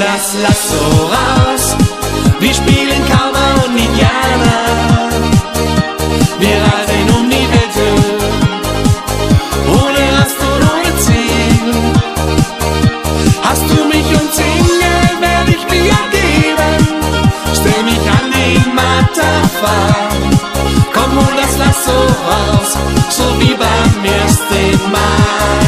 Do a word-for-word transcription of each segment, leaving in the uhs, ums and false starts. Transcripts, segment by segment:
das Lasso raus. Wir spielen Cowboy und Indianer. Wir reisen um die Wette, ohne Rast und ohne Ziel. Hast du mich umzingelt, werde ich mir geben. Stell mich an den Matterpfahl. Komm, hol das Lasso raus, so wie beim ersten Mal.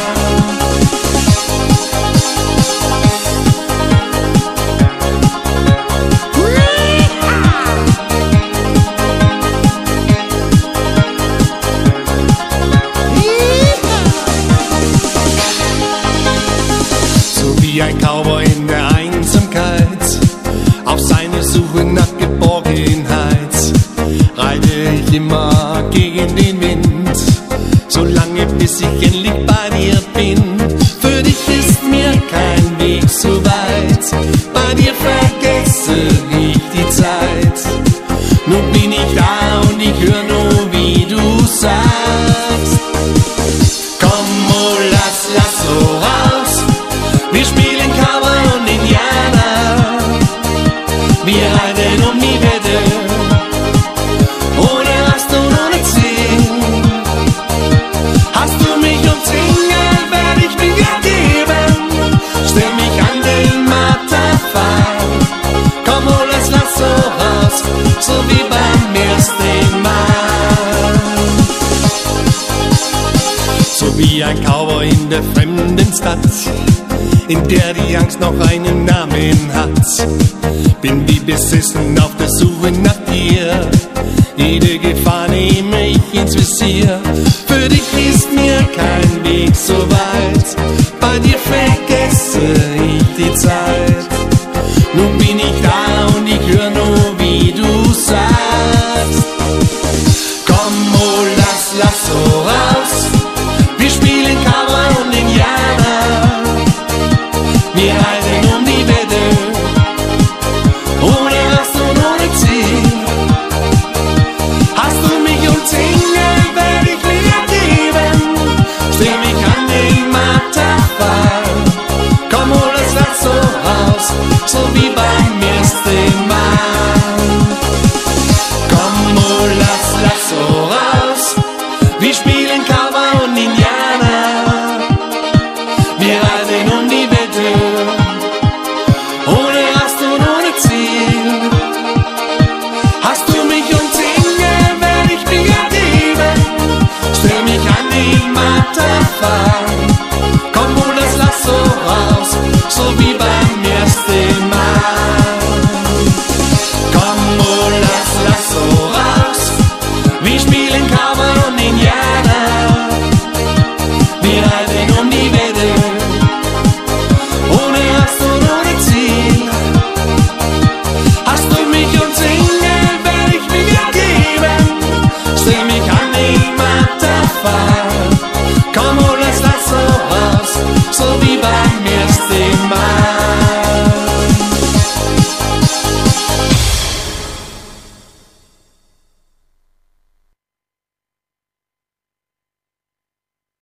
Wie ein Cowboy in der Einsamkeit, auf seine Suche nach Geborgenheit, reite ich immer gegen den Wind, solange bis ich endlich bei dir bin. Für dich ist mir kein Weg so weit, bei dir vergesse ich die Zeit. Nun bin ich da und ich höre nur, wie du sagst. Komm, hol das Lasso raus. Wir spielen Cowboy und Indianer. Wir reiten um die Wette, ohne Rast und ohne Ziel. Hast du mich umzingelt, werde ich mir geben. Stell mich an den Matterpfahl. Komm, hol das Lasso raus, so wie beim ersten Mal. So wie ein Cowboy in der fremden Stadt, in der die Angst noch einen Namen hat. Bin wie besessen auf der Suche nach dir. Jede Gefahr nehme ich ins Visier. Für dich ist mir kein Weg so weit, bei dir vergesse ich die Zeit. Nun bin ich da und ich höre nur, wie du sagst. Komm, hol das Lasso raus. Wir spielen Cowboy und Indianer. Wir reisen um die Wette, ohne Rast und ohne Ziel. Hast du mich umzingelt, werde ich mir geben. Stell mich an den Matterpfahl. Komm, hol das Lasso raus, so wie bei